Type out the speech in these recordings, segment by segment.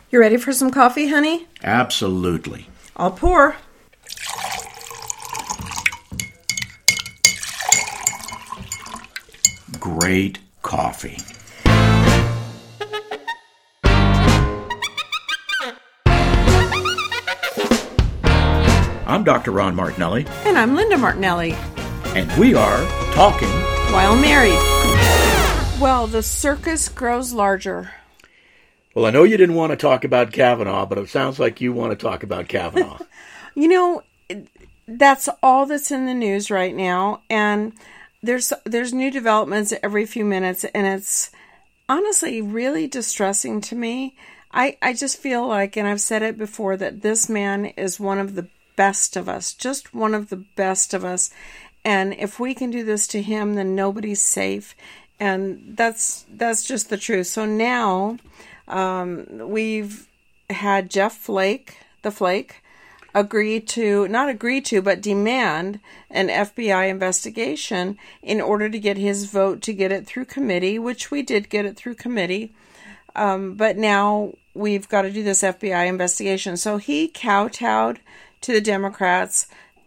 You ready for some coffee, honey? Absolutely. I'll pour. Great coffee. I'm Dr. Ron Martinelli. And I'm Linda Martinelli. And we are talking while married. Well, the circus grows larger. Well, I know you didn't want to talk about Kavanaugh, but it sounds like you want to talk about Kavanaugh. You know, that's all that's in the news right now. And there's new developments every few minutes. And it's honestly really distressing to me. I just feel like, and I've said it before, that this man is one of the best of us. Just one of the best of us. And if we can do this to him, then nobody's safe. And that's just the truth. So now we've had Jeff Flake, the Flake, not agree to, but demand an FBI investigation in order to get his vote to get it through committee, which we did get it through committee. But now we've got to do this FBI investigation. So he kowtowed to the Democrats.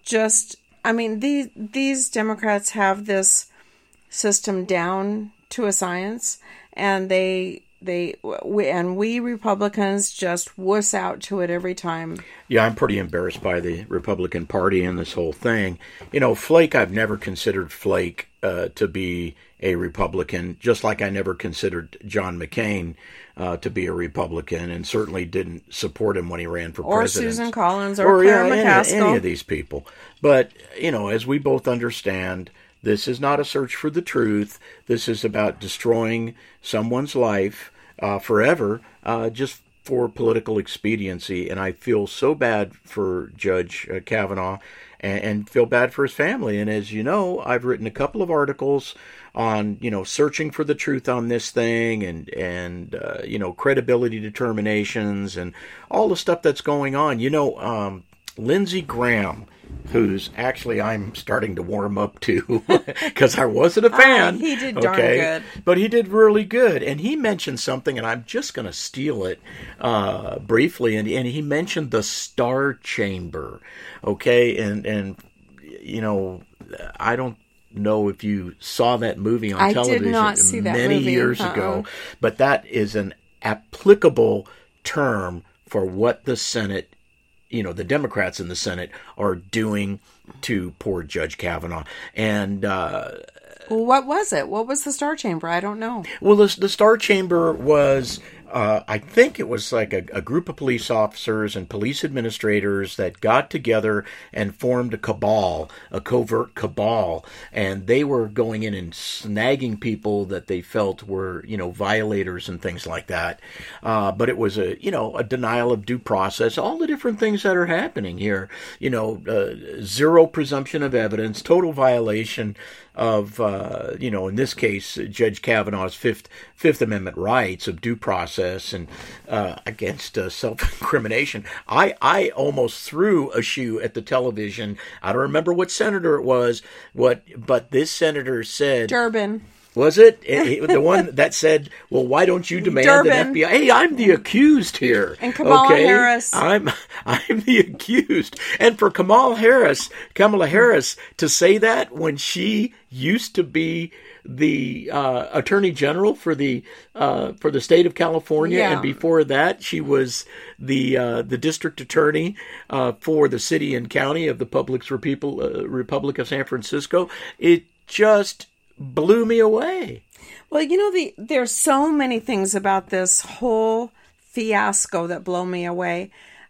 These Democrats have this system down to a science, and we Republicans just wuss out to it every time. Yeah, I'm pretty embarrassed by the Republican Party and this whole thing. You know, Flake, I've never considered Flake to be a Republican, just like I never considered John McCain to be a Republican, and certainly didn't support him when he ran for president. Or Susan Collins or Claire McCaskill. Any of these people. But, you know, as we both understand, this is not a search for the truth. This is about destroying someone's life forever, just for political expediency. And I feel so bad for Judge Kavanaugh and feel bad for his family. And as you know, I've written a couple of articles on, searching for the truth on this thing and credibility determinations and all the stuff that's going on. Lindsey Graham, who's actually I'm starting to warm up to because I wasn't a fan. He did darn good. But he did really good. And he mentioned something, and I'm just going to steal it briefly. And he mentioned the Star Chamber. Okay. And I don't know if you saw that movie on television. I did not see that many movie. years ago. But that is an applicable term for what the Senate, the Democrats in the Senate are doing to poor Judge Kavanaugh. And what was it? What was the Star Chamber? I don't know. Well, the Star Chamber was, I think it was like a group of police officers and police administrators that got together and formed a cabal, a covert cabal, and they were going in and snagging people that they felt were, violators and things like that. But it was a denial of due process, all the different things that are happening here, zero presumption of evidence, total violation of, in this case, Judge Kavanaugh's Fifth Amendment rights of due process and against self-incrimination. I almost threw a shoe at the television. I don't remember what senator it was, but this senator said... Durbin. Was it? The one that said, well, why don't you demand an FBI? Hey, I'm the accused here. And Kamala Harris. I'm the accused. And for Kamala Harris to say that when she used to be the Attorney General for the state of California, and before that she was the district attorney for the city and county of the Republic of San Francisco, it just blew me away. Well, there's so many things about this whole fiasco that blow me away.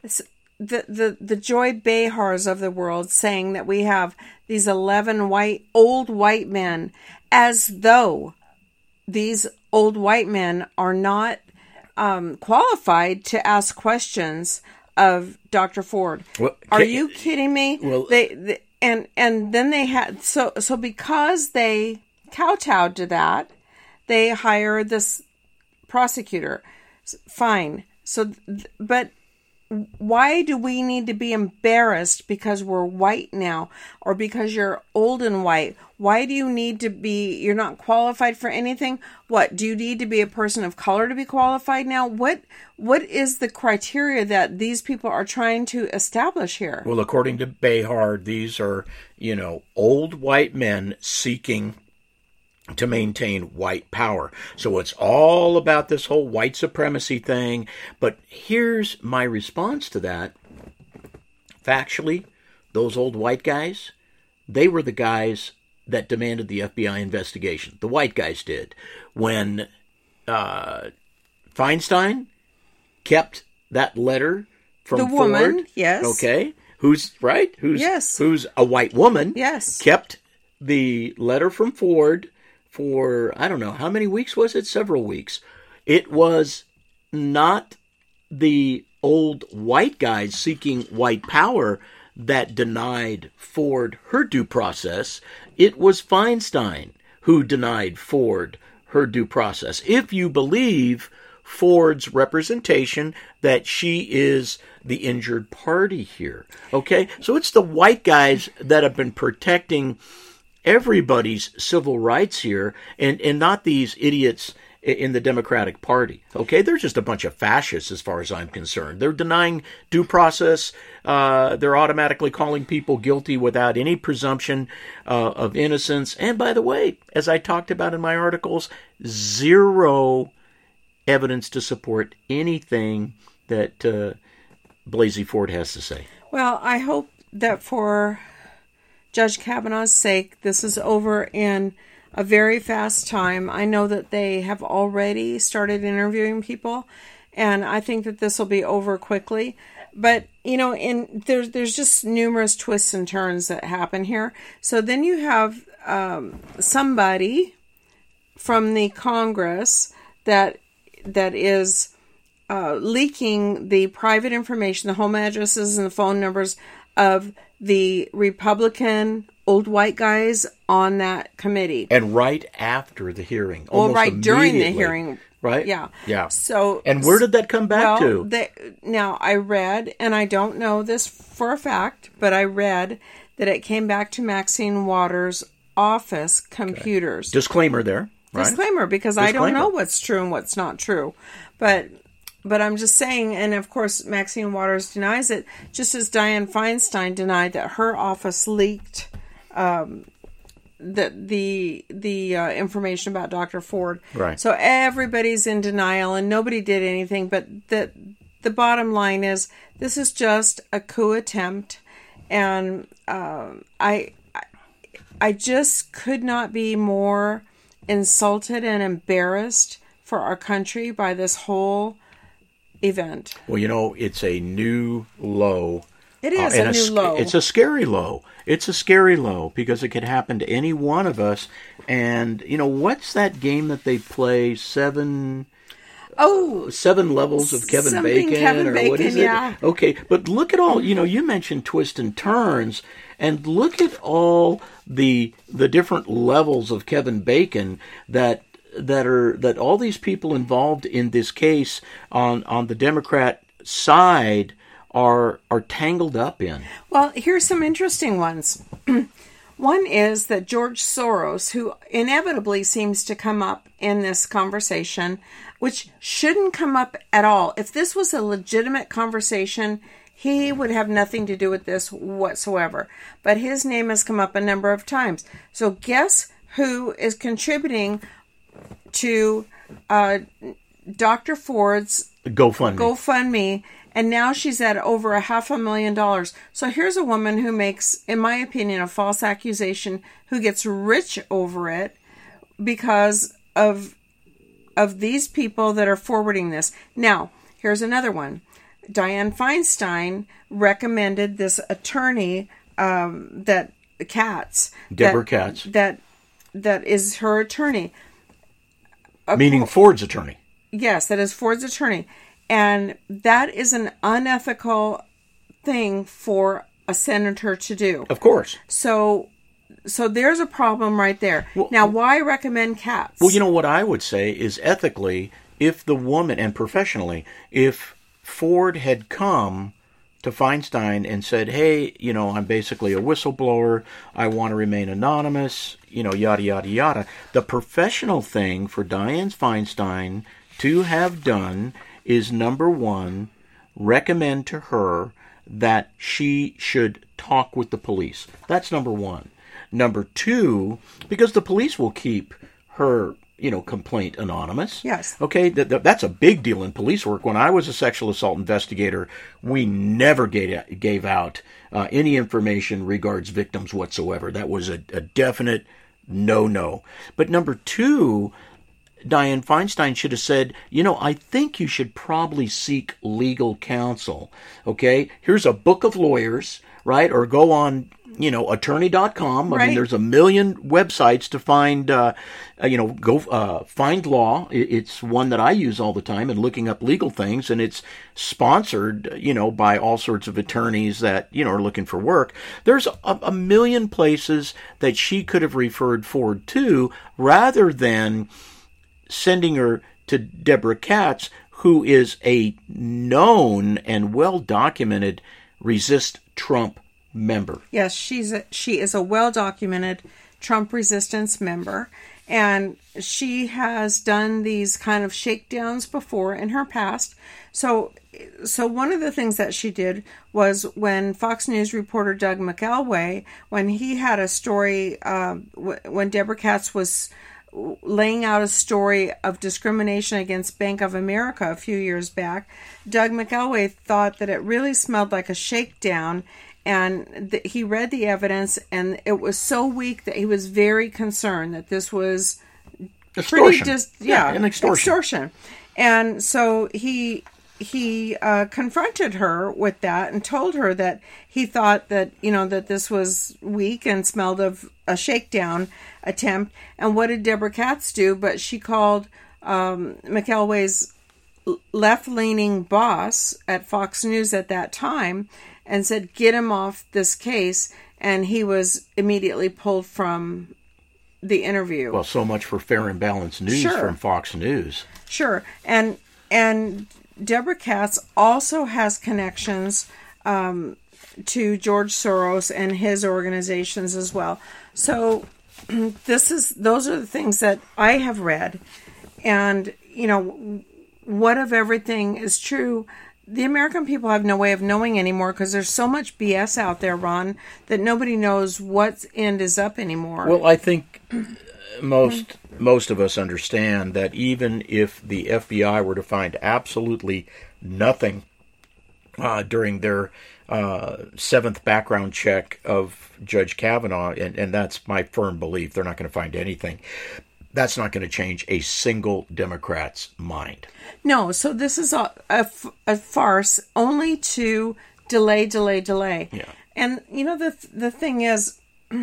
The Joy Behars of the world saying that we have these 11 old white men, as though these old white men are not qualified to ask questions of Dr. Ford. Well, are you kidding me? Well, and then they had so because they kowtowed to that, they hired this prosecutor. Fine. So, but why do we need to be embarrassed because we're white now, or because you're old and white? Why do you need to be, you're not qualified for anything? What, do you need to be a person of color to be qualified now? What is the criteria that these people are trying to establish here? Well, according to Behar, these are, old white men seeking to maintain white power. So it's all about this whole white supremacy thing. But here's my response to that. Factually, those old white guys, they were the guys that demanded the FBI investigation. The white guys did. When Feinstein kept that letter from the Ford, woman, yes. Okay. Who's right? Who's a white woman? Yes. Kept the letter from Ford for, I don't know, how many weeks was it? Several weeks. It was not the old white guys seeking white power that denied Ford her due process. It was Feinstein who denied Ford her due process. If you believe Ford's representation that she is the injured party here. Okay? So it's the white guys that have been protecting everybody's civil rights here, and not these idiots in the Democratic Party. Okay, they're just a bunch of fascists as far as I'm concerned. They're denying due process. They're automatically calling people guilty without any presumption of innocence. And by the way, as I talked about in my articles, zero evidence to support anything that Blasey Ford has to say. Well, I hope that for Judge Kavanaugh's sake, this is over in a very fast time. I know that they have already started interviewing people, and I think that this will be over quickly. But, there's just numerous twists and turns that happen here. So then you have somebody from the Congress that is leaking the private information, the home addresses and the phone numbers of the Republican old white guys on that committee. And right after the hearing. Right during the hearing. Right? Yeah. Yeah. So, and where did that come back to? Now, I read, and I don't know this for a fact, but I read that it came back to Maxine Waters' office computers. Okay. Disclaimer there. Right? Disclaimer, because I don't know what's true and what's not true. But I'm just saying, and of course Maxine Waters denies it, just as Dianne Feinstein denied that her office leaked the information about Dr. Ford. Right. So everybody's in denial and nobody did anything. But the bottom line is this is just a coup attempt, and I just could not be more insulted and embarrassed for our country by this whole event. Well, it's a new low. It is a new low. It's a scary low. It's a scary low because it could happen to any one of us. And, what's that game that they play? Seven levels of Kevin Bacon, what is it? Yeah. Okay, but look at all, you mentioned twists and turns, and look at all the different levels of Kevin Bacon that all these people involved in this case on the Democrat side are tangled up in. Well, here's some interesting ones. One is that George Soros, who inevitably seems to come up in this conversation, which shouldn't come up at all. If this was a legitimate conversation, he would have nothing to do with this whatsoever. But his name has come up a number of times. So guess who is contributing to Dr. Ford's GoFundMe, and now she's at over $500,000. So here's a woman who makes, in my opinion, a false accusation, who gets rich over it because of these people that are forwarding this. Now, here's another one. Dianne Feinstein recommended this attorney Deborah Katz, that is her attorney. Meaning Ford's attorney. Yes, that is Ford's attorney. And that is an unethical thing for a senator to do. Of course. So there's a problem right there. Well, now, why recommend Katz? Well, what I would say is ethically, if the woman, and professionally, if Ford had come to Feinstein and said, hey, I'm basically a whistleblower. I want to remain anonymous, yada, yada, yada. The professional thing for Dianne Feinstein to have done is, number one, recommend to her that she should talk with the police. That's number one. Number two, because the police will keep her complaint anonymous. Yes. Okay, that's a big deal in police work. When I was a sexual assault investigator, we never gave out any information regards victims whatsoever. That was a definite no-no. But number two, Dianne Feinstein should have said, I think you should probably seek legal counsel. Okay, here's a book of lawyers, right? Or go on attorney.com. I mean, there's a million websites to find, go Find Law. It's one that I use all the time in looking up legal things, and it's sponsored, by all sorts of attorneys that, are looking for work. There's a million places that she could have referred Ford to rather than sending her to Deborah Katz, who is a known and well-documented Resist Trump member. Yes, she is a well-documented Trump resistance member, and she has done these kind of shakedowns before in her past. So one of the things that she did was when Fox News reporter Doug McElway, when he had a story, when Deborah Katz was laying out a story of discrimination against Bank of America a few years back, Doug McElway thought that it really smelled like a shakedown, and he read the evidence, and it was so weak that he was very concerned that this was extortion. An extortion. And so he confronted her with that and told her that he thought that, that this was weak and smelled of a shakedown attempt. And what did Deborah Katz do? But she called McElway's left-leaning boss at Fox News at that time and said, get him off this case. And he was immediately pulled from the interview. Well, so much for fair and balanced news from Fox News. Sure. And Deborah Katz also has connections to George Soros and his organizations as well. So those are the things that I have read. And, what of everything is true? The American people have no way of knowing anymore because there's so much BS out there, Ron, that nobody knows what end is up anymore. Well, I think most of us understand that even if the FBI were to find absolutely nothing during their seventh background check of Judge Kavanaugh, and that's my firm belief, they're not going to find anything. That's not going to change a single Democrat's mind. No, so this is a farce only to delay. Yeah. And, the thing is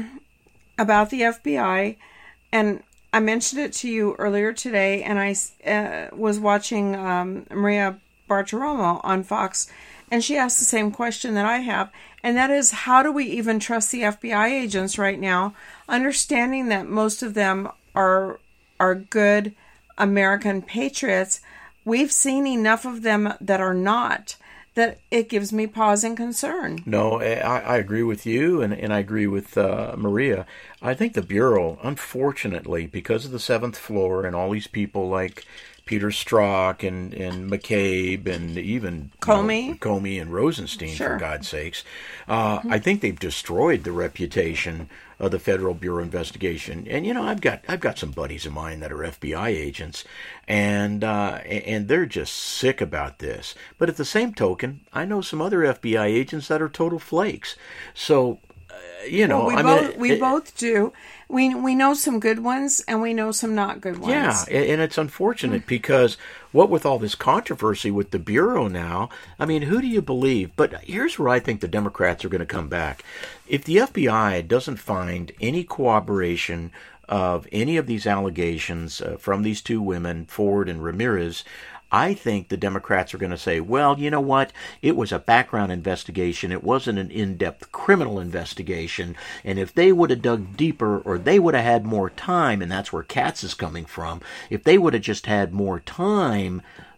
about the FBI, and I mentioned it to you earlier today, and I was watching Maria Bartiromo on Fox, and she asked the same question that I have, and that is, how do we even trust the FBI agents right now, understanding that most of them are good American patriots? We've seen enough of them that are not, that it gives me pause and concern. No, I agree with you, and I agree with Maria. I think the Bureau, unfortunately, because of the seventh floor and all these people like Peter Strzok and McCabe and even Comey and Rosenstein, for God's sakes, I think they've destroyed the reputation of the Federal Bureau of Investigation. And I've got some buddies of mine that are FBI agents, and they're just sick about this. But at the same token, I know some other FBI agents that are total flakes. So we both do. We know some good ones, and we know some not good ones. Yeah, and it's unfortunate because what with all this controversy with the Bureau now, I mean, who do you believe? But here's where I think the Democrats are going to come back. If the FBI doesn't find any corroboration of any of these allegations from these two women, Ford and Ramirez, I think the Democrats are going to say, well, you know what? It was a background investigation. It wasn't an in-depth criminal investigation. And if they would have dug deeper, or they would have had more time, and that's where Katz is coming from, if they would have just had more time,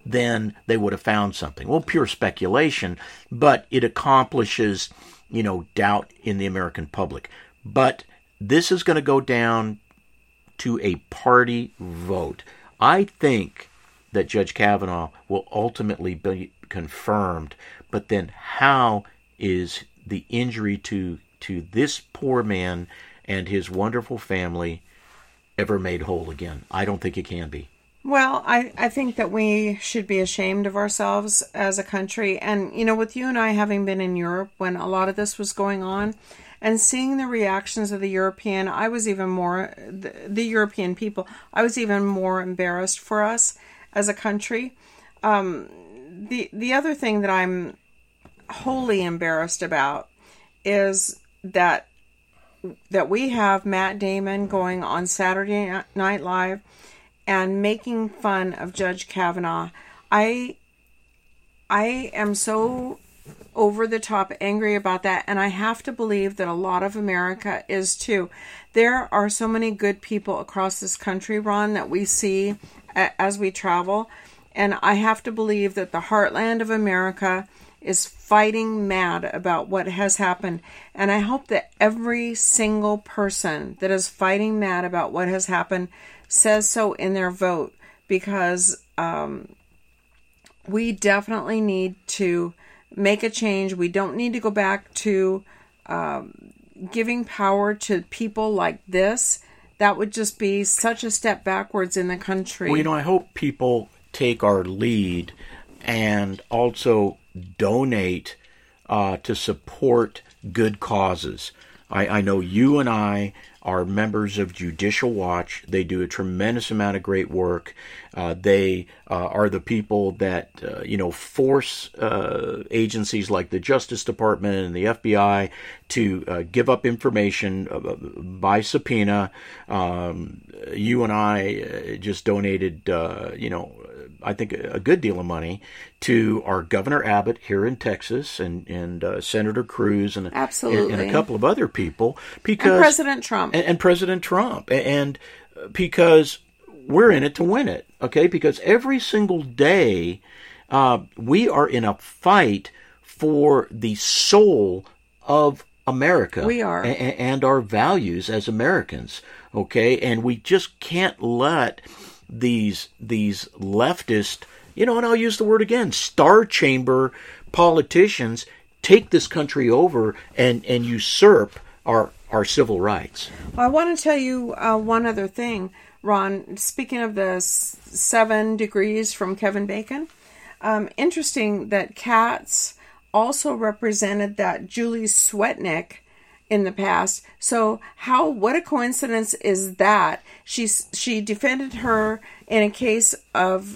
then they would have found something. Well, pure speculation, but it accomplishes, doubt in the American public. But this is going to go down to a party vote. I think that Judge Kavanaugh will ultimately be confirmed, but then how is the injury to this poor man and his wonderful family ever made whole again? I don't think it can be. Well, I think that we should be ashamed of ourselves as a country. And, with you and I having been in Europe when a lot of this was going on and seeing the reactions of the European people, I was even more embarrassed for us as a country. The other thing that I'm wholly embarrassed about is that we have Matt Damon going on Saturday Night Live and making fun of Judge Kavanaugh. I am so over the top angry about that, and I have to believe that a lot of America is too. There are so many good people across this country, Ron, that we see as we travel, and I have to believe that the heartland of America is fighting mad about what has happened. And I hope that every single person that is fighting mad about what has happened says so in their vote, because we definitely need to make a change. We don't need to go back to giving power to people like this. That would just be such a step backwards in the country. Well, I hope people take our lead and also donate to support good causes. I know you and I are members of Judicial Watch. They do a tremendous amount of great work. They are the people that, force agencies like the Justice Department and the FBI to give up information by subpoena. You and I just donated, I think a good deal of money to our Governor Abbott here in Texas and Senator Cruz and a couple of other people, because and President Trump and President Trump, and because we're in it to win it, okay? Because every single day we are in a fight for the soul of America. We are, and our values as Americans, okay? And we just can't let these leftist, and I'll use the word again, star chamber politicians take this country over and usurp our civil rights. Well, I want to tell you one other thing, Ron. Speaking of the 7 degrees from Kevin Bacon, interesting that Katz also represented that Julie Swetnick in the past. So what a coincidence is that? She defended her in a case of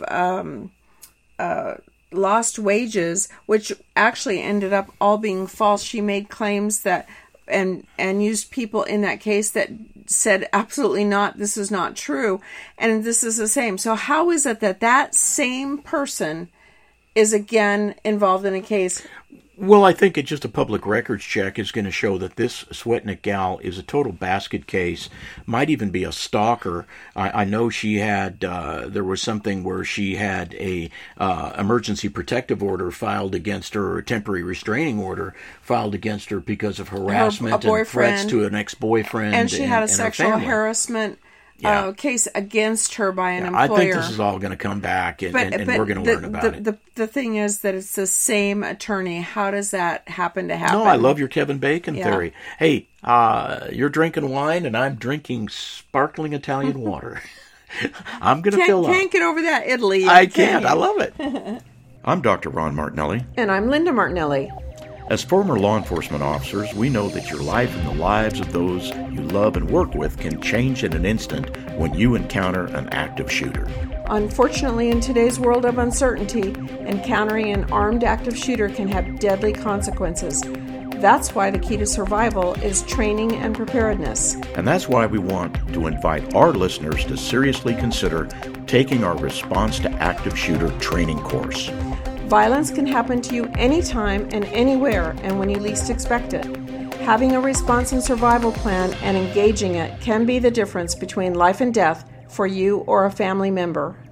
lost wages, which actually ended up all being false. She made claims that and used people in that case that said absolutely not, this is not true, and this is the same. So how is it that same person is again involved in a case? Well, I think just a public records check is going to show that this Swetnick gal is a total basket case, might even be a stalker. I know she had, there was something where she had a emergency protective order filed against her, or a temporary restraining order filed against her because of harassment and threats to an ex-boyfriend. And she had a sexual harassment case against her by an employer. I think this is all going to come back, and we're going to learn about it. The thing is that it's the same attorney. How does that happen to happen? No, I love your Kevin Bacon theory. Hey, you're drinking wine, and I'm drinking sparkling Italian water. I'm going to fill up. Can't get over that Italy. I can't. I love it. I'm Dr. Ron Martinelli. And I'm Linda Martinelli. As former law enforcement officers, we know that your life and the lives of those you love and work with can change in an instant when you encounter an active shooter. Unfortunately, in today's world of uncertainty, encountering an armed active shooter can have deadly consequences. That's why the key to survival is training and preparedness. And that's why we want to invite our listeners to seriously consider taking our Response to Active Shooter training course. Violence can happen to you anytime and anywhere and when you least expect it. Having a response and survival plan and engaging it can be the difference between life and death for you or a family member.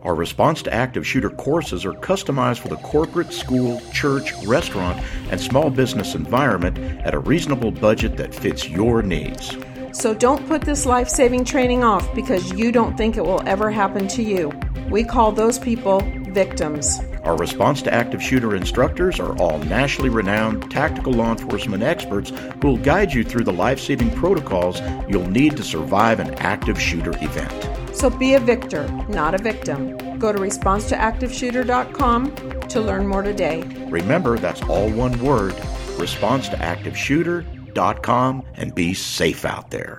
Our response to active shooter courses are customized for the corporate, school, church, restaurant, and small business environment at a reasonable budget that fits your needs. So don't put this life-saving training off because you don't think it will ever happen to you. We call those people victims. Our response to active shooter instructors are all nationally renowned tactical law enforcement experts who will guide you through the life-saving protocols you'll need to survive an active shooter event. So be a victor, not a victim. Go to responsetoactiveshooter.com to learn more today. Remember, that's all one word, responsetoactiveshooter.com, and be safe out there.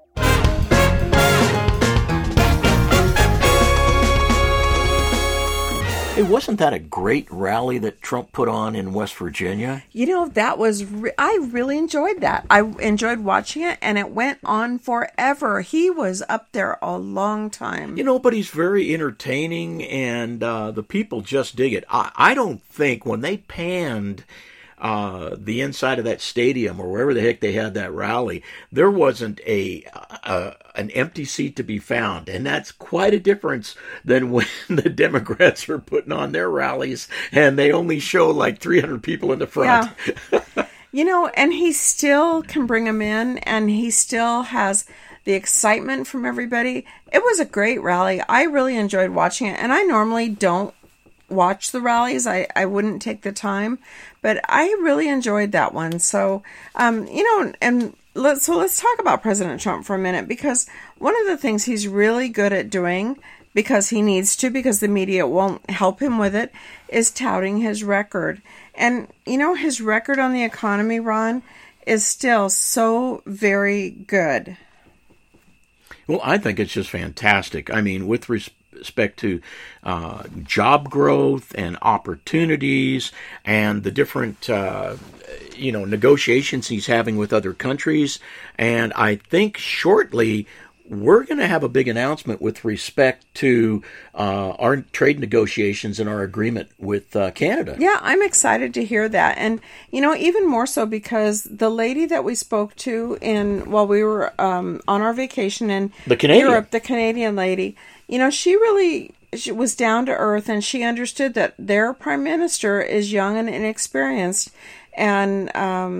Hey, wasn't that a great rally that Trump put on in West Virginia? You know, that was, I really enjoyed that. I enjoyed watching it, and it went on forever. He was up there a long time. You know, but he's very entertaining, and the people just dig it. I don't think when they panned the inside of that stadium or wherever the heck they had that rally, there wasn't an empty seat to be found. And that's quite a difference than when the Democrats are putting on their rallies and they only show like 300 people in the front. Yeah. You know, and he still can bring them in, and he still has the excitement from everybody. It was a great rally. I really enjoyed watching it, and I normally don't watch the rallies. I wouldn't take the time, but I really enjoyed that one. So, you know, and let's talk about President Trump for a minute, because one of the things he's really good at doing, because he needs to, because the media won't help him with it, is touting his record. And, you know, his record on the economy, Ron, is still so very good. Well, I think it's just fantastic. I mean, with respect to job growth and opportunities and the different, negotiations he's having with other countries. And I think shortly we're going to have a big announcement with respect to our trade negotiations and our agreement with Canada. Yeah, I'm excited to hear that. And, you know, even more so because the lady that we spoke to while we were on our vacation in Europe, the Canadian lady, you know, she was down to earth, and she understood that their prime minister is young and inexperienced, and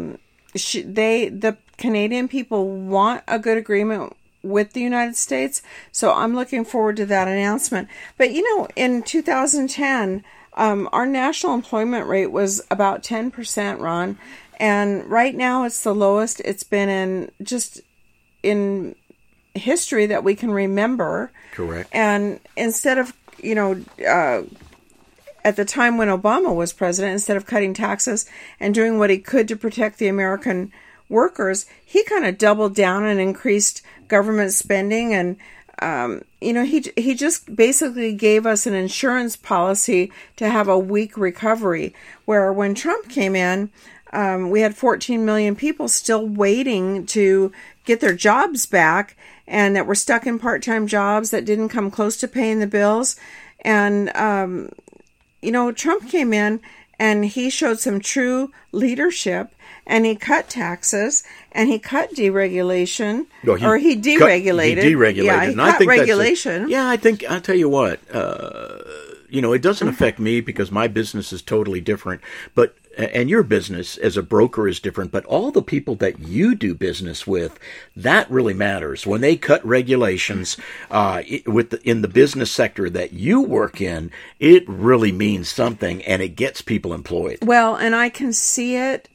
the Canadian people want a good agreement with the United States. So I'm looking forward to that announcement. But you know, in 2010, our national employment rate was about 10%, Ron, and right now it's the lowest it's been in history that we can remember. Correct. And instead of, you know, at the time when Obama was president, instead of cutting taxes and doing what he could to protect the American workers, he kind of doubled down and increased government spending. And, you know, he just basically gave us an insurance policy to have a weak recovery, where when Trump came in, we had 14 million people still waiting to get their jobs back, and that were stuck in part-time jobs that didn't come close to paying the bills. And, you know, Trump came in and he showed some true leadership, and he cut taxes, and he cut deregulation, he deregulated. He deregulated. Yeah, he cut regulation. I think, I'll tell you what, you know, it doesn't affect me because my business is totally different, and your business as a broker is different, but all the people that you do business with, that really matters. When they cut regulations in the business sector that you work in, it really means something, and it gets people employed. Well, and I can see it,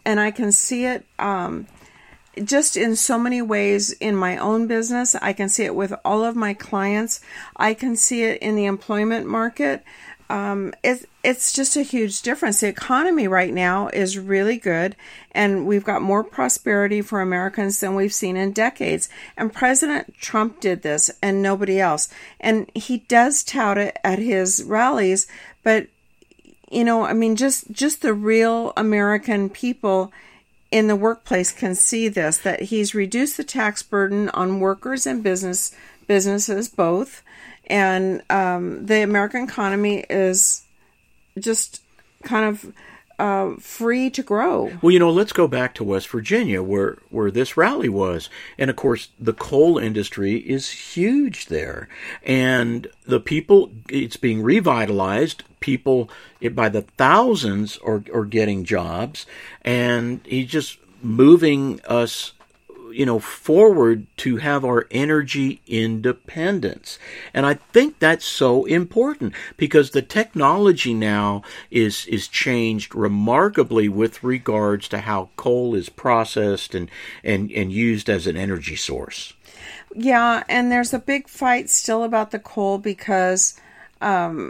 just in so many ways in my own business. I can see it with all of my clients. I can see it in the employment market. It's just a huge difference. The economy right now is really good, and we've got more prosperity for Americans than we've seen in decades. And President Trump did this, and nobody else. And he does tout it at his rallies, but, you know, I mean, just the real American people in the workplace can see this, that he's reduced the tax burden on workers and businesses both. And the American economy is just kind of free to grow. Well, let's go back to West Virginia where this rally was. And of course, the coal industry is huge there. And the people, it's being revitalized. People by the thousands are getting jobs. And he's just moving us forward to have our energy independence. And I think that's so important because the technology now is changed remarkably with regards to how coal is processed and used as an energy source. Yeah, and there's a big fight still about the coal because as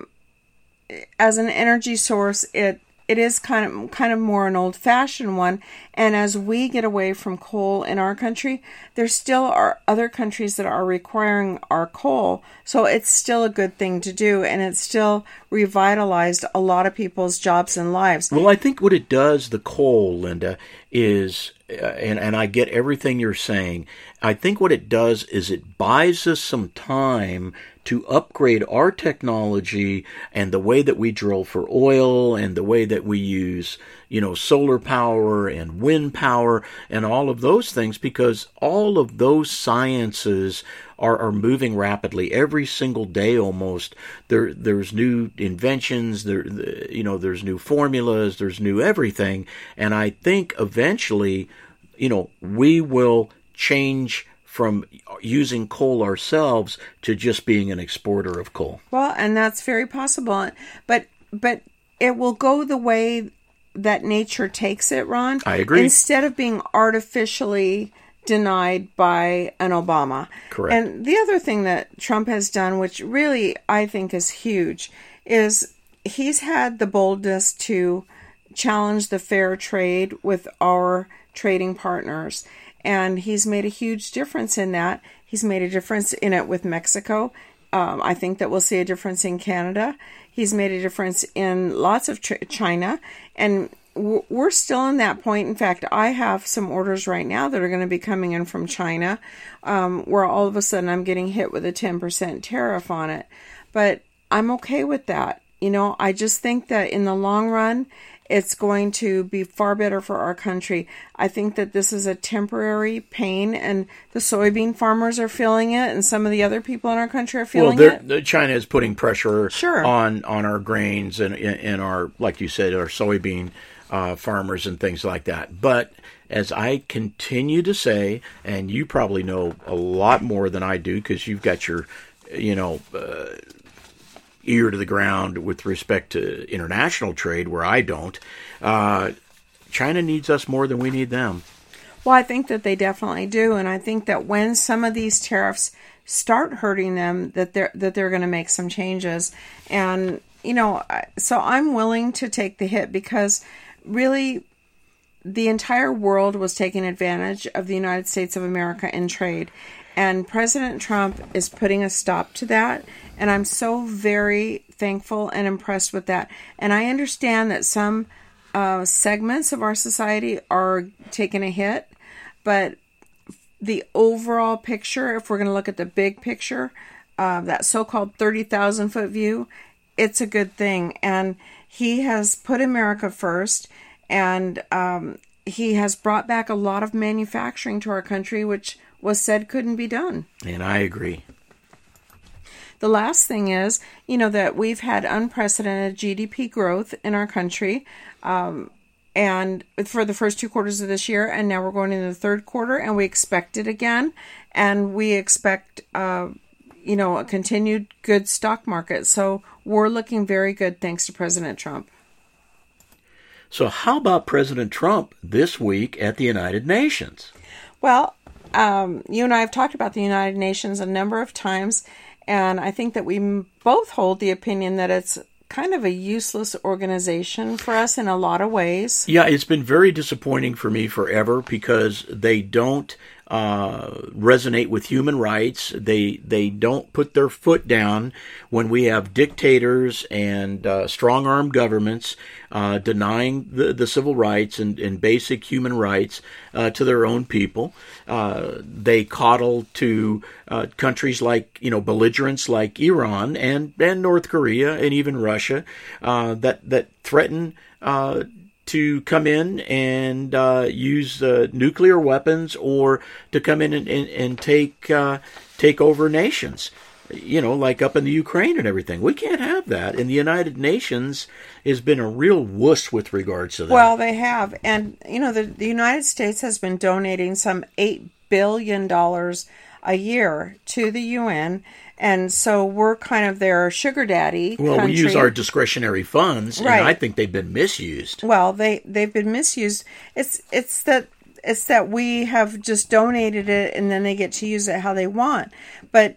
an energy source, it is kind of more an old-fashioned one. And as we get away from coal in our country, there still are other countries that are requiring our coal. So it's still a good thing to do, and it's still revitalized a lot of people's jobs and lives. Well, I think what it does, the coal, Linda, is, and I get everything you're saying, I think what it does is it buys us some time to upgrade our technology and the way that we drill for oil and the way that we use, solar power and wind power and all of those things, because all of those sciences are moving rapidly every single day almost. There's new inventions, there's new formulas, there's new everything. And I think eventually, we will change from using coal ourselves to just being an exporter of coal. Well, and that's very possible. But it will go the way that nature takes it, Ron. I agree. Instead of being artificially denied by an Obama. Correct. And the other thing that Trump has done, which really I think is huge, is he's had the boldness to challenge the fair trade with our trading partners. And he's made a huge difference in that. He's made a difference in it with Mexico. I think that we'll see a difference in Canada. He's made a difference in lots of China. And we're still in that point. In fact, I have some orders right now that are going to be coming in from China, where all of a sudden I'm getting hit with a 10% tariff on it. But I'm okay with that. I just think that in the long run, it's going to be far better for our country. I think that this is a temporary pain, and the soybean farmers are feeling it, and some of the other people in our country are feeling it. China is putting pressure Sure. on our grains and in our, like you said, our soybean farmers and things like that. But as I continue to say, and you probably know a lot more than I do because you've got your, ear to the ground with respect to international trade, where I don't. China needs us more than we need them. Well, I think that they definitely do, and I think that when some of these tariffs start hurting them, that they're going to make some changes. And so I'm willing to take the hit because really the entire world was taking advantage of the United States of America in trade. And President Trump is putting a stop to that. And I'm so very thankful and impressed with that. And I understand that some segments of our society are taking a hit. But the overall picture, if we're going to look at the big picture, that so-called 30,000-foot view, it's a good thing. And he has put America first. And he has brought back a lot of manufacturing to our country, which was said couldn't be done. And I agree. The last thing is, that we've had unprecedented GDP growth in our country, and for the first 2 quarters of this year, and now we're going into the third quarter, and we expect it again, and we expect, a continued good stock market. So we're looking very good thanks to President Trump. So how about President Trump this week at the United Nations? Well, you and I have talked about the United Nations a number of times, and I think that we both hold the opinion that it's kind of a useless organization for us in a lot of ways. Yeah, it's been very disappointing for me forever because they don't resonate with human rights. They don't put their foot down when we have dictators and strong-armed governments denying the civil rights and basic human rights to their own people. They coddle to countries like, belligerents like Iran and North Korea and even Russia that threaten to come in and use nuclear weapons or to come in and take over nations. Like up in the Ukraine and everything. We can't have that. And the United Nations has been a real wuss with regards to that. Well, they have. And, the United States has been donating some $8 billion a year to the UN. And so we're kind of their sugar daddy Well, country. we use our discretionary funds, Right. and I think they've been misused. Well, they've been misused. It's that we have just donated it and then they get to use it how they want. But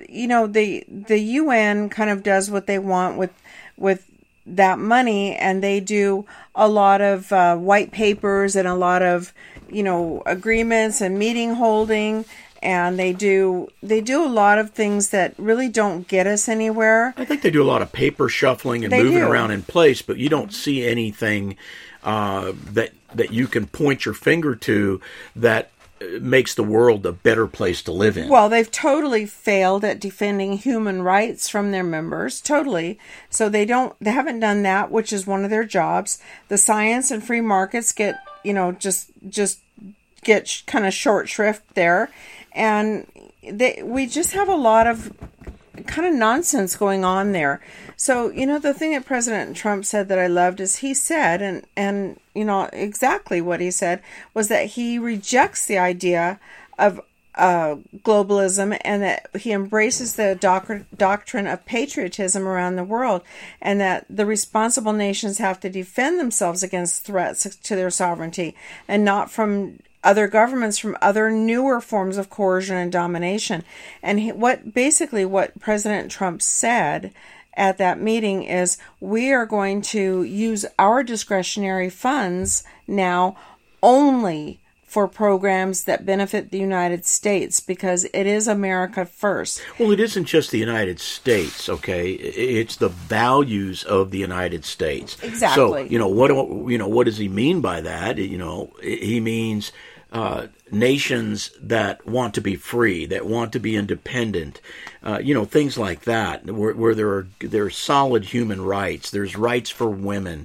the UN kind of does what they want with that money, and they do a lot of white papers and a lot of agreements and meeting holding, and they do a lot of things that really don't get us anywhere. I think they do a lot of paper shuffling and moving around in place, but you don't see anything that you can point your finger to that makes the world a better place to live in. Well, they've totally failed at defending human rights from their members, totally. So they haven't done that, which is one of their jobs. The science and free markets get, just get kind of short shrift there. And we just have a lot of kind of nonsense going on there. So, the thing that President Trump said that I loved is he said, and exactly what he said was that he rejects the idea of globalism and that he embraces the doctrine of patriotism around the world, and that the responsible nations have to defend themselves against threats to their sovereignty and not from other governments, from other newer forms of coercion and domination. And what President Trump said at that meeting is, we are going to use our discretionary funds now only for programs that benefit the United States, because it is America first. Well, it isn't just the United States, okay? It's the values of the United States. Exactly. So, what does he mean by that? He means nations that want to be free, that want to be independent, things like that, where there are solid human rights. There's rights for women.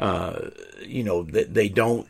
That they don't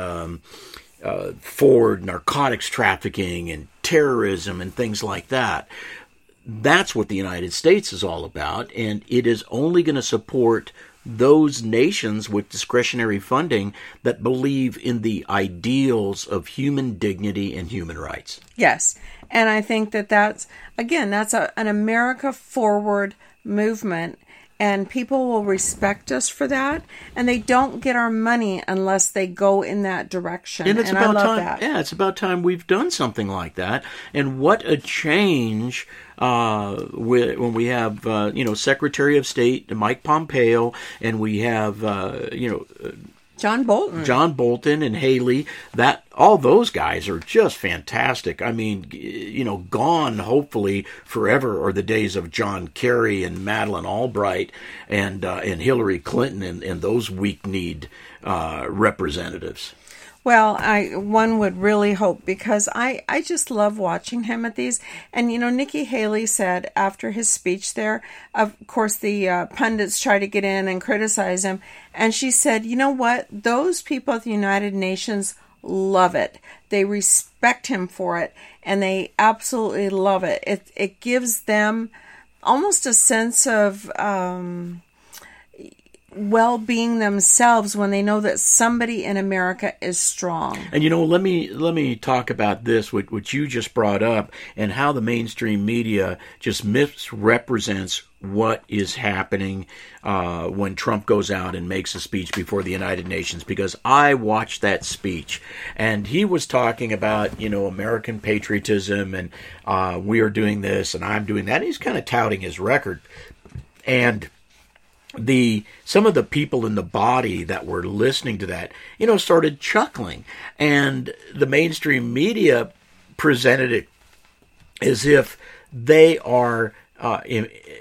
forward narcotics trafficking and terrorism and things like that. That's what the United States is all about, and it is only going to support those nations with discretionary funding that believe in the ideals of human dignity and human rights. Yes, and I think that's an America forward movement, and people will respect us for that, and they don't get our money unless they go in that direction. And I love time. that. Yeah, it's about time we've done something like that. And what a change when we have Secretary of State Mike Pompeo, and we have John Bolton and Haley. That all those guys are just fantastic. I mean, gone hopefully forever are the days of John Kerry and Madeleine Albright and Hillary Clinton and those weak-kneed representatives. Well, one would really hope, because I just love watching him at these. And, Nikki Haley said after his speech there, of course, the pundits try to get in and criticize him. And she said, you know what? Those people at the United Nations love it. They respect him for it. And they absolutely love it. It gives them almost a sense of well-being themselves when they know that somebody in America is strong. And let me talk about this, what you just brought up, and how the mainstream media just misrepresents what is happening when Trump goes out and makes a speech before the United Nations. Because I watched that speech, and he was talking about American patriotism, and we are doing this and I'm doing that. And he's kind of touting his record, and some of the people in the body that were listening to that, started chuckling, and the mainstream media presented it as if they are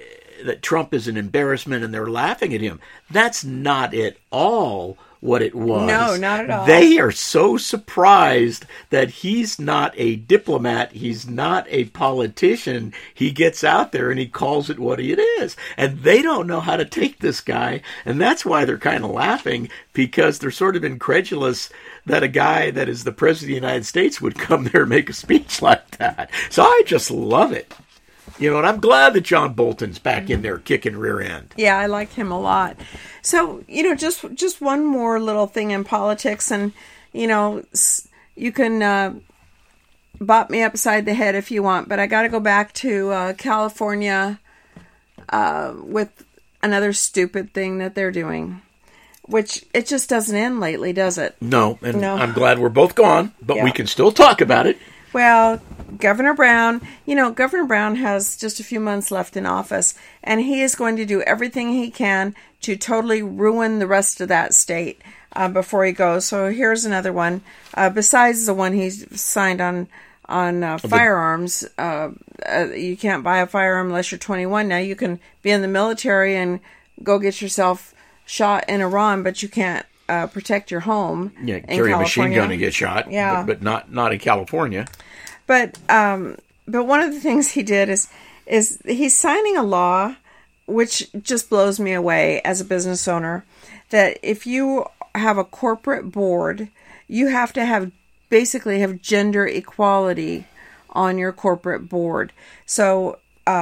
that Trump is an embarrassment and they're laughing at him. That's not at all what it was. No, not at all. They are so surprised that he's not a diplomat. He's not a politician. He gets out there and he calls it what it is. And they don't know how to take this guy. And that's why they're kind of laughing, because they're sort of incredulous that a guy that is the president of the United States would come there and make a speech like that. So I just love it. You know, and I'm glad that John Bolton's back in there kicking rear end. Yeah, I like him a lot. So, you know, just one more little thing in politics, and, you know, you can bop me upside the head if you want, but I got to go back to California with another stupid thing that they're doing, which it just doesn't end lately, does it? No, and I'm glad we're both gone, but we can still talk about it. Well, Governor Brown has just a few months left in office, and he is going to do everything he can to totally ruin the rest of that state before he goes. So here's another one. Besides the one he's signed on firearms, you can't buy a firearm unless you're 21. Now you can be in the military and go get yourself shot in Iran, but you can't protect your home. Yeah, carry a machine gun and get shot. Yeah, but not in California. But one of the things he did is he's signing a law, which just blows me away as a business owner, that if you have a corporate board, you have to basically have gender equality on your corporate board. So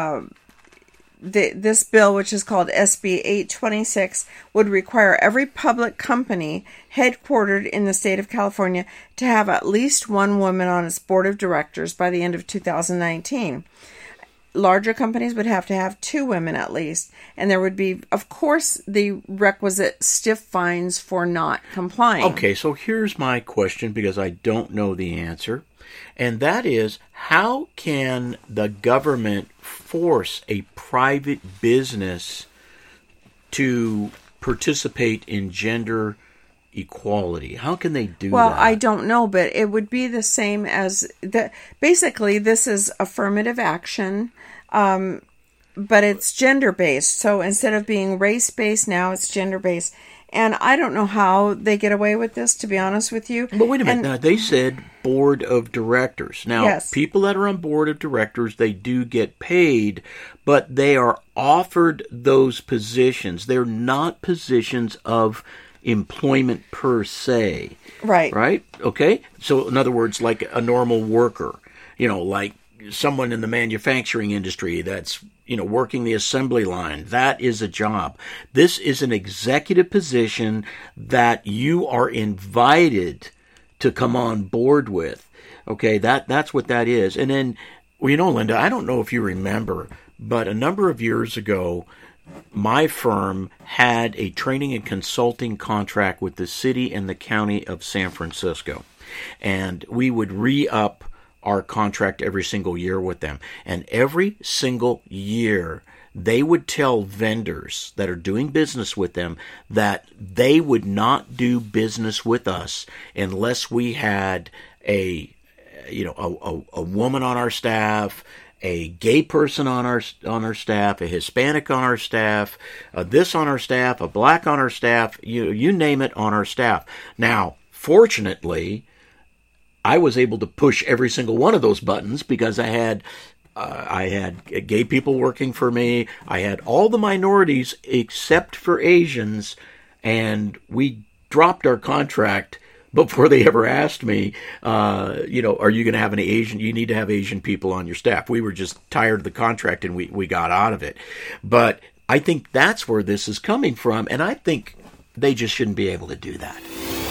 this bill, which is called SB 826, would require every public company headquartered in the state of California to have at least one woman on its board of directors by the end of 2019. Larger companies would have to have 2 women at least, and there would be, of course, the requisite stiff fines for not complying. Okay, so here's my question, because I don't know the answer, and that is, how can the government force a private business to participate in gender equality? How can they do that? Well, I don't know, but it would be the same as that. Basically, this is affirmative action, but it's gender-based. So instead of being race-based, now it's gender-based. And I don't know how they get away with this, to be honest with you. But wait a minute. Now, they said board of directors. Now, yes, people that are on board of directors, they do get paid, but they are offered those positions. They're not positions of employment per se. Right. Right? Okay? So, in other words, like a normal worker, you know, like someone in the manufacturing industry that's, you know, working the assembly line. That is a job. This is an executive position that you are invited to come on board with. Okay, that's what that is. And then, well, you know, Linda, I don't know if you remember, but a number of years ago, my firm had a training and consulting contract with the city and the county of San Francisco. And we would re-up our contract every single year with them. And every single year, they would tell vendors that are doing business with them that they would not do business with us unless we had a woman on our staff, a gay person on our staff, a Hispanic on our staff, this on our staff, a black on our staff, you name it, on our staff. Now, fortunately, I was able to push every single one of those buttons because I had gay people working for me. I had all the minorities except for Asians, and we dropped our contract before they ever asked me, are you going to have any Asian? You need to have Asian people on your staff. We were just tired of the contract, and we got out of it. But I think that's where this is coming from, and I think they just shouldn't be able to do that.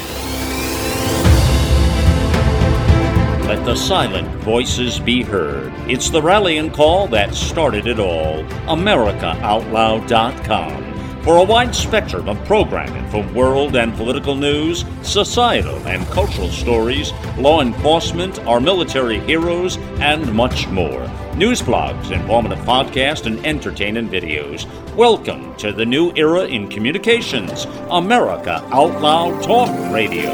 Let the silent voices be heard. It's the rallying call that started it all. AmericaOutloud.com. For a wide spectrum of programming from world and political news, societal and cultural stories, law enforcement, our military heroes, and much more. News blogs, informative podcasts, and entertaining videos. Welcome to the new era in communications. America Out Loud Talk Radio.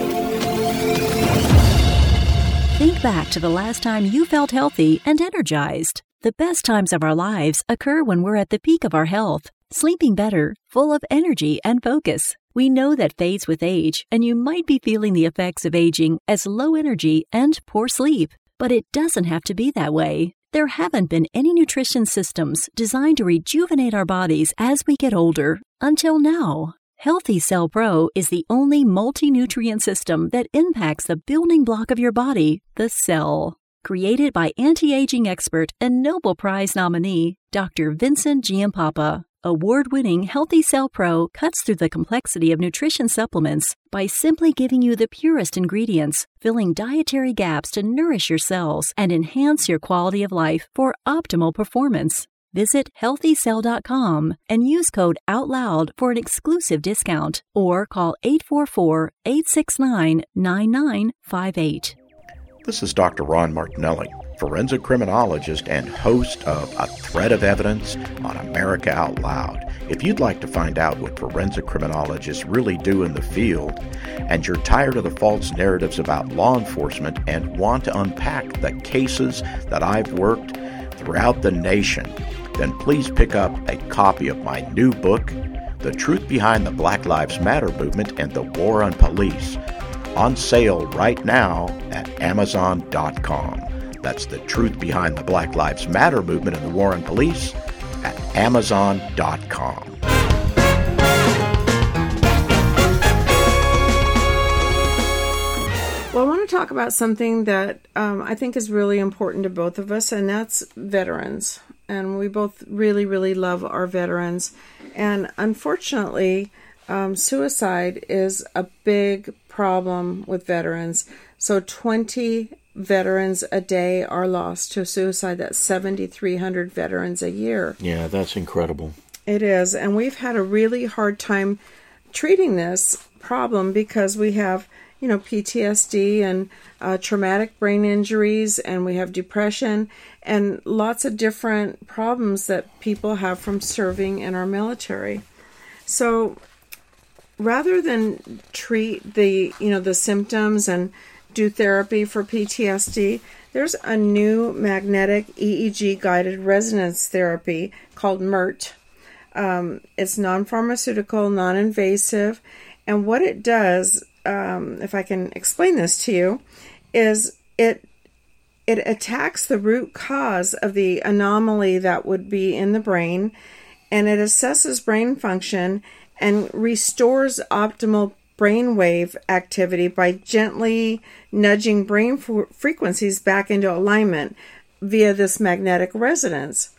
Think back to the last time you felt healthy and energized. The best times of our lives occur when we're at the peak of our health, sleeping better, full of energy and focus. We know that fades with age, and you might be feeling the effects of aging as low energy and poor sleep. But it doesn't have to be that way. There haven't been any nutrition systems designed to rejuvenate our bodies as we get older until now. Healthy Cell Pro is the only multi-nutrient system that impacts the building block of your body, the cell. Created by anti-aging expert and Nobel Prize nominee, Dr. Vincent Giampapa, award-winning Healthy Cell Pro cuts through the complexity of nutrition supplements by simply giving you the purest ingredients, filling dietary gaps to nourish your cells and enhance your quality of life for optimal performance. Visit HealthyCell.com and use code OUTLOUD for an exclusive discount, or call 844-869-9958. This is Dr. Ron Martinelli, forensic criminologist and host of A Thread of Evidence on America Out Loud. If you'd like to find out what forensic criminologists really do in the field, and you're tired of the false narratives about law enforcement and want to unpack the cases that I've worked throughout the nation, then please pick up a copy of my new book, The Truth Behind the Black Lives Matter Movement and the War on Police, on sale right now at Amazon.com. That's The Truth Behind the Black Lives Matter Movement and the War on Police at Amazon.com. Well, I want to talk about something that I think is really important to both of us, and that's veterans. And we both really, really love our veterans. And unfortunately, suicide is a big problem with veterans. So 20 veterans a day are lost to suicide. That's 7,300 veterans a year. Yeah, that's incredible. It is. And we've had a really hard time treating this problem because we have, PTSD and traumatic brain injuries, and we have depression and lots of different problems that people have from serving in our military. So rather than treat the symptoms and do therapy for PTSD, there's a new magnetic EEG guided resonance therapy called MERT. It's non-pharmaceutical, non-invasive, and what it does, if I can explain this to you, is it attacks the root cause of the anomaly that would be in the brain, and it assesses brain function and restores optimal brainwave activity by gently nudging brain frequencies back into alignment via this magnetic resonance.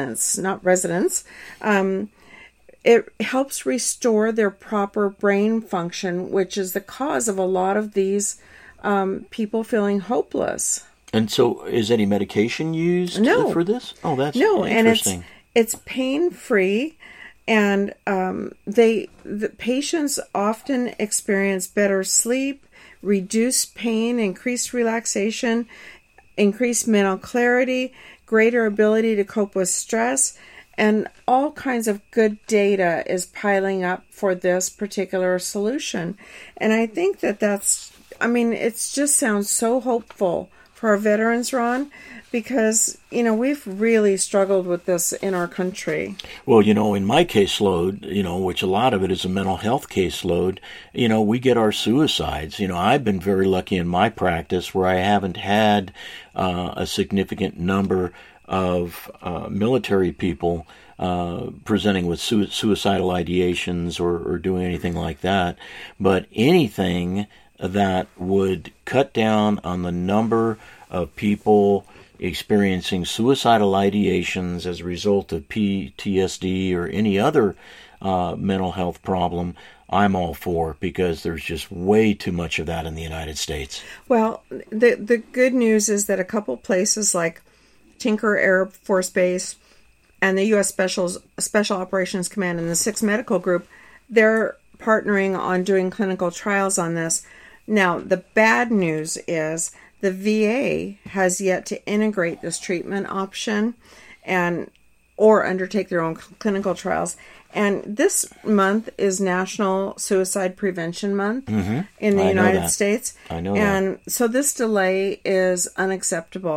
It helps restore their proper brain function, which is the cause of a lot of these people feeling hopeless. And so is any medication used for this? Oh, that's interesting. And it's pain-free. And the patients often experience better sleep, reduced pain, increased relaxation, increased mental clarity, greater ability to cope with stress, and all kinds of good data is piling up for this particular solution. And I think it just sounds so hopeful for our veterans, Ron, because, we've really struggled with this in our country. Well, in my caseload, which a lot of it is a mental health caseload, we get our suicides. I've been very lucky in my practice where I haven't had a significant number of military people presenting with suicidal ideations or doing anything like that. But anything that would cut down on the number of people experiencing suicidal ideations as a result of PTSD or any other mental health problem, I'm all for, because there's just way too much of that in the United States. Well, the good news is that a couple places like Tinker Air Force Base and the U.S. Special Operations Command and the 6th Medical Group, they're partnering on doing clinical trials on this. Now, the bad news is the VA has yet to integrate this treatment option or undertake their own clinical trials. And this month is National Suicide Prevention Month in the United States. I know and so this delay is unacceptable.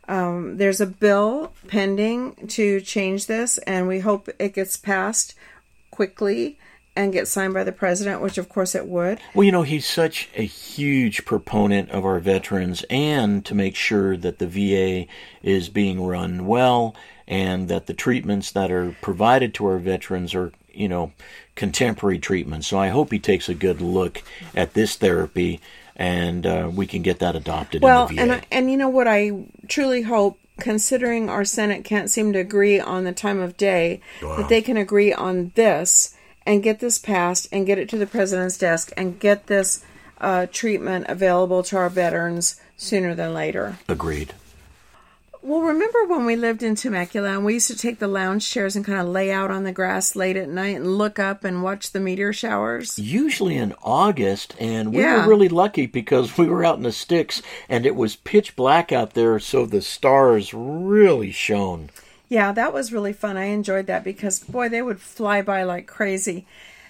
There's a bill pending to change this, and we hope it gets passed quickly and gets signed by the president, which of course it would. Well, he's such a huge proponent of our veterans and to make sure that the VA is being run well and that the treatments that are provided to our veterans are, contemporary treatments. So I hope he takes a good look at this therapy and we can get that adopted in the VA. And you know what I truly hope, considering our Senate can't seem to agree on the time of day, that they can agree on this and get this passed and get it to the president's desk and get this treatment available to our veterans sooner than later. Agreed. Well, remember when we lived in Temecula and we used to take the lounge chairs and kind of lay out on the grass late at night and look up and watch the meteor showers? Usually in August, and we were really lucky because we were out in the sticks and it was pitch black out there, so the stars really shone. Yeah, that was really fun. I enjoyed that because, boy, they would fly by like crazy.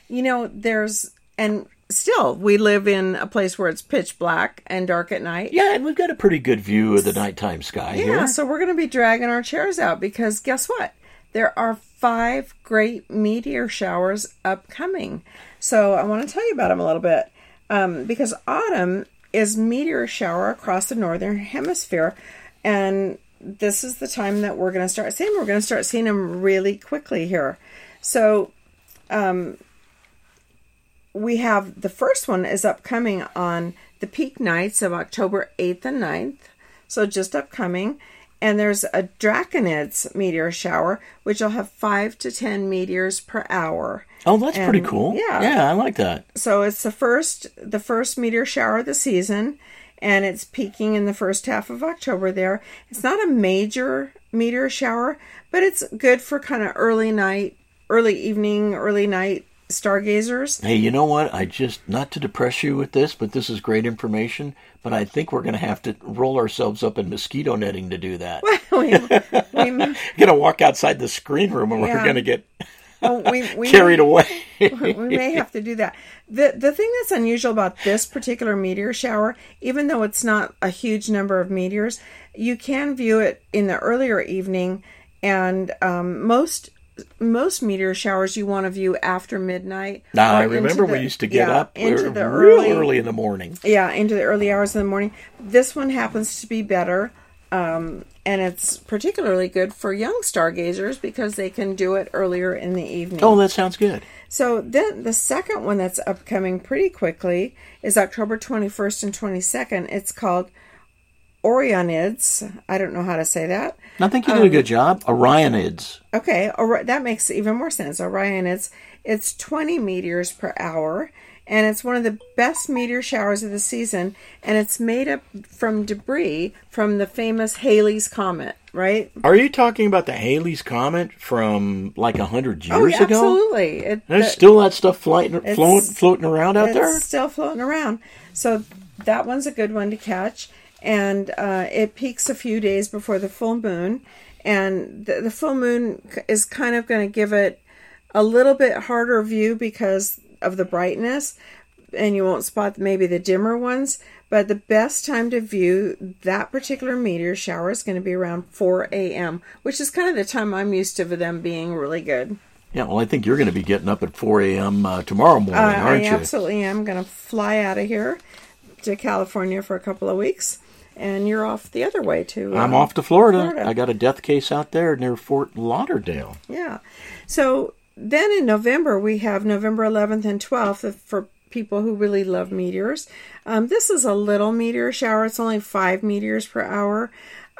Still, we live in a place where it's pitch black and dark at night. Yeah, and we've got a pretty good view of the nighttime sky here. Yeah, so we're going to be dragging our chairs out because guess what? There are 5 great meteor showers upcoming. So I want to tell you about them a little bit because autumn is meteor shower across the northern hemisphere, and this is the time that we're going to start seeing. We're going to start seeing them really quickly here. So, we have the first one is upcoming on the peak nights of October 8th and 9th. So just upcoming. And there's a Draconids meteor shower, which will have 5 to 10 meteors per hour. Oh, that's pretty cool. Yeah, I like that. So it's the first meteor shower of the season, and it's peaking in the first half of October there. It's not a major meteor shower, but it's good for kind of early night stargazers. Hey, you know what? Not to depress you with this, but this is great information, but I think we're going to have to roll ourselves up in mosquito netting to do that. Well, going to walk outside the screen room and we're going to get we carried away. We may have to do that. The thing that's unusual about this particular meteor shower, even though it's not a huge number of meteors, you can view it in the earlier evening, and most meteor showers you want to view after midnight. Now, I remember we used to get up early in the morning. Yeah, into the early hours of the morning. This one happens to be better, and it's particularly good for young stargazers because they can do it earlier in the evening. Oh, that sounds good. So then the second one that's upcoming pretty quickly is October 21st and 22nd. It's called Orionids. I don't know how to say that. I think you did a good job. Orionids. Okay, that makes even more sense. Orionids. It's 20 meteors per hour, and it's one of the best meteor showers of the season, and it's made up from debris from the famous Halley's Comet, right? Are you talking about the Halley's Comet from like 100 years ago? Absolutely. There's still that stuff floating around out there? It's still floating around. So that one's a good one to catch. And it peaks a few days before the full moon. And the full moon is kind of going to give it a little bit harder view because of the brightness. And you won't spot maybe the dimmer ones. But the best time to view that particular meteor shower is going to be around 4 a.m., which is kind of the time I'm used to for them being really good. Yeah, well, I think you're going to be getting up at 4 a.m. Tomorrow morning, aren't you? I absolutely am. I'm going to fly out of here to California for a couple of weeks. And you're off the other way to... I'm off to Florida. I got a death case out there near Fort Lauderdale. Yeah. So then in November, we have November 11th and 12th for people who really love meteors. This is a little meteor shower. It's only 5 meteors per hour.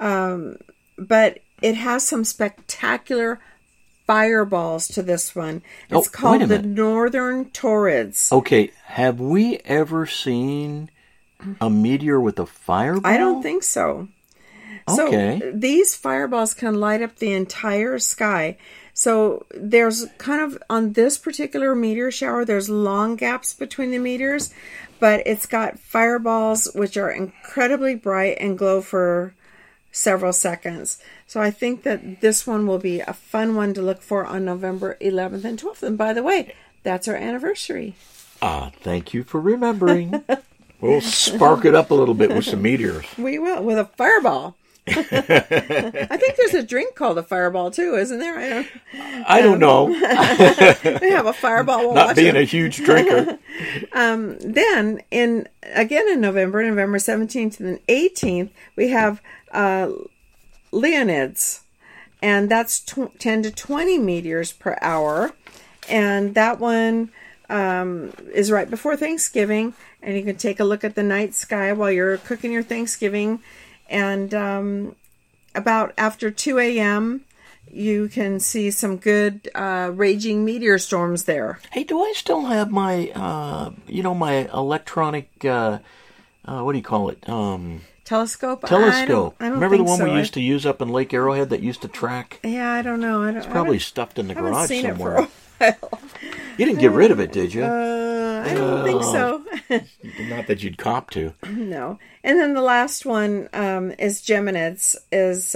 But it has some spectacular fireballs to this one. It's called the Northern Taurids. Okay. Have we ever seen a meteor with a fireball? I don't think so. Okay. So these fireballs can light up the entire sky. So there's kind of, on this particular meteor shower, there's long gaps between the meteors, but it's got fireballs which are incredibly bright and glow for several seconds. So I think that this one will be a fun one to look for on November 11th and 12th. And by the way, that's our anniversary. Thank you for remembering. We'll spark it up a little bit with some meteors. We will, with a fireball. I think there's a drink called a Fireball too, isn't there? I don't know. They have a Fireball. Not being a huge drinker. Then in November 17th and 18th, we have Leonids, and that's 10 to 20 meteors per hour, and that one is right before Thanksgiving, and you can take a look at the night sky while you're cooking your Thanksgiving, and about after 2 a.m. you can see some good raging meteor storms there. Hey, do I still have my my electronic what do you call it? Telescope? Telescope. I don't Remember the think one so. we used to use up in Lake Arrowhead that used to track? Yeah, I don't know. It's probably stuffed in the garage seen somewhere. It for a while. You didn't get rid of it, did you? I don't think so. Not that you'd cop to. No. And then the last one is Geminids, is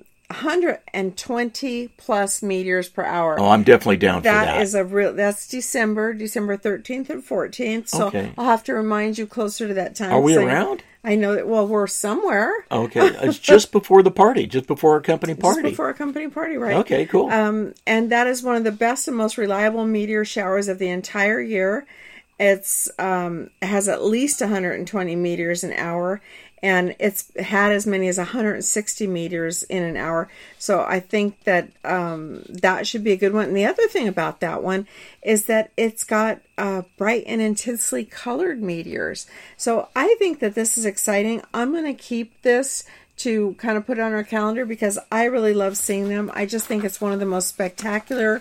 120 plus meteors per hour. Oh, I'm definitely down for that. That is that's December 13th and 14th. So okay. I'll have to remind you closer to that time. Are we around? I know that, well, we're somewhere. Okay. It's just before the party, just before our company party. Just before our company party, right? Okay, cool. And that is one of the best and most reliable meteor showers of the entire year. It has at least 120 meters an hour, and it's had as many as 160 meters in an hour. So I think that that should be a good one. And the other thing about that one is that it's got bright and intensely colored meteors. So I think that this is exciting. I'm going to keep this to kind of put on our calendar because I really love seeing them. I just think it's one of the most spectacular,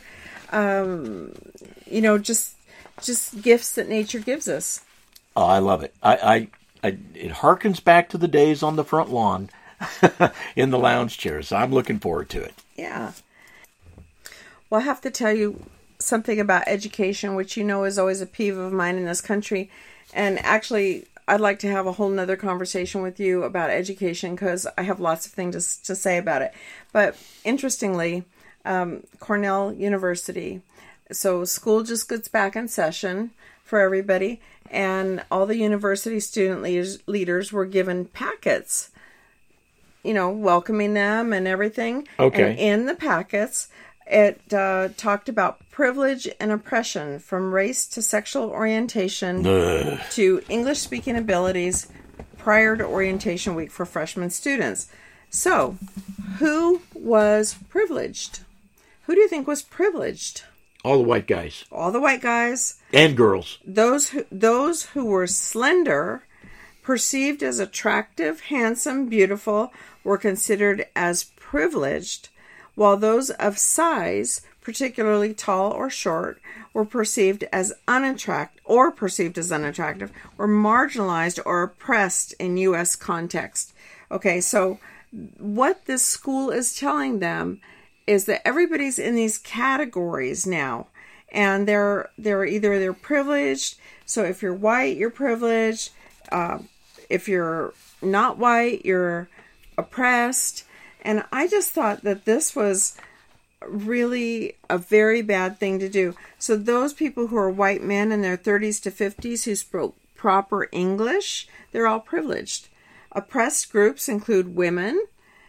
just gifts that nature gives us. Oh, I love it. It harkens back to the days on the front lawn in the lounge chairs. So I'm looking forward to it. Yeah. Well, I have to tell you something about education, which you know is always a peeve of mine in this country. And actually, I'd like to have a whole nother conversation with you about education because I have lots of things to say about it. But interestingly, Cornell University, so school just gets back in session for everybody, and all the university student leaders were given packets, welcoming them and everything. Okay. And in the packets, it talked about privilege and oppression, from race to sexual orientation to English-speaking abilities prior to orientation week for freshman students. So, who was privileged? Who do you think was privileged? All the white guys. All the white guys. And girls. Those who were slender, perceived as attractive, handsome, beautiful, were considered as privileged, while those of size, particularly tall or short, were perceived as unattractive, or marginalized or oppressed in U.S. context. Okay, so what this school is telling them is that everybody's in these categories now, and they're privileged. So if you're white, you're privileged. If you're not white, you're oppressed. And I just thought that this was really a very bad thing to do. So those people who are white men in their 30s to 50s who spoke proper English, they're all privileged. Oppressed groups include women,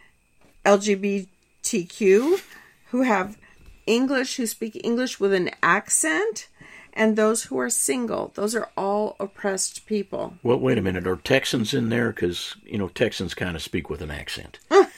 LGBTQ, who speak English with an accent, and those who are single. Those are all oppressed people. Well, wait a minute. Are Texans in there? Because, Texans kind of speak with an accent.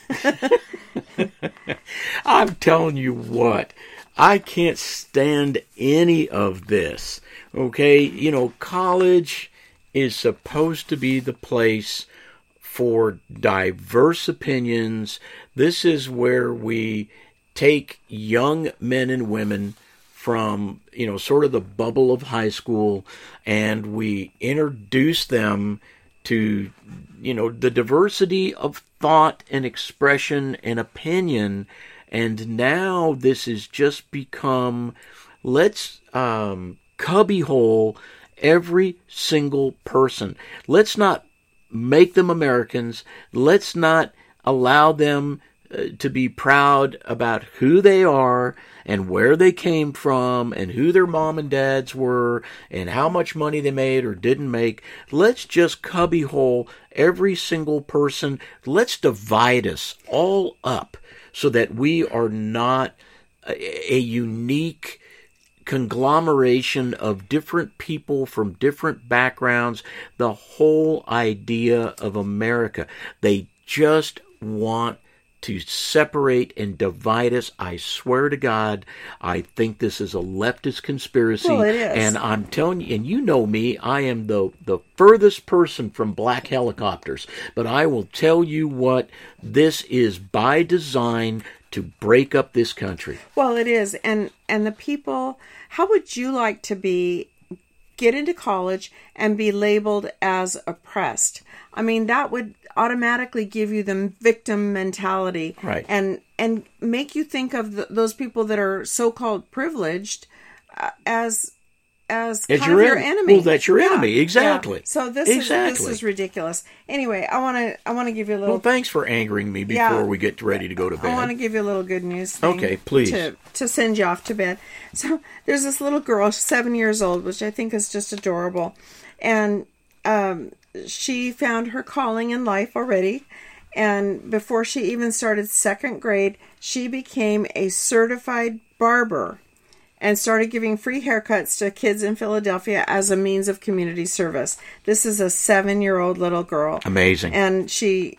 I'm telling you what, I can't stand any of this. Okay? College is supposed to be the place for diverse opinions. This is where we take young men and women from, sort of the bubble of high school, and we introduce them to, the diversity of thought and expression and opinion. And now this has just become, let's cubbyhole every single person. Let's not make them Americans. Let's not allow them to be proud about who they are and where they came from and who their mom and dads were and how much money they made or didn't make. Let's just cubbyhole every single person. Let's divide us all up so that we are not a unique conglomeration of different people from different backgrounds. The whole idea of America, they just want to separate and divide us. I swear to God, I think this is a leftist conspiracy. Well, it is. And I'm telling you, and you know me, I am the furthest person from black helicopters. But I will tell you what, this is by design to break up this country. Well, it is. And the people, how would you like to get into college and be labeled as oppressed? I mean, that would automatically give you the victim mentality, right? And make you think of those people that are so-called privileged as kind of your enemy. Well, that's your enemy, exactly. Yeah. So this is ridiculous. Anyway, I want to give you a little. Well, thanks for angering me before we get ready to go to bed. I want to give you a little good news thing. Okay, please. To send you off to bed. So there's this little girl, 7 years old, which I think is just adorable, and she found her calling in life already. And before she even started second grade, she became a certified barber and started giving free haircuts to kids in Philadelphia as a means of community service. This is a 7-year-old little girl. Amazing. And she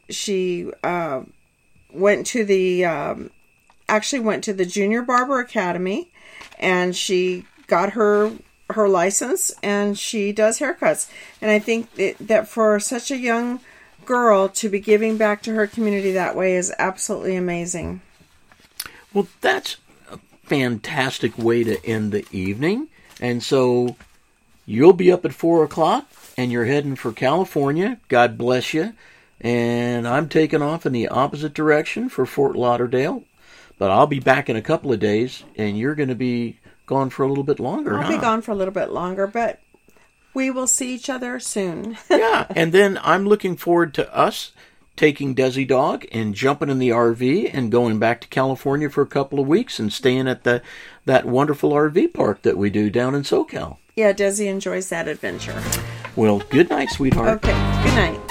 went to the Junior Barber Academy, and she got her license, and she does haircuts. And I think that for such a young girl to be giving back to her community that way is absolutely amazing. Well, that's a fantastic way to end the evening. And so you'll be up at 4 o'clock and you're heading for California. God bless you. And I'm taking off in the opposite direction for Fort Lauderdale. But I'll be back in a couple of days, and you're going to be gone for a little bit longer. I'll be gone for a little bit longer, but we will see each other soon. Yeah, and then I'm looking forward to us taking Desi Dog and jumping in the RV and going back to California for a couple of weeks and staying at that wonderful RV park that we do down in SoCal. Yeah, Desi enjoys that adventure. Well, good night, sweetheart. Okay, good night.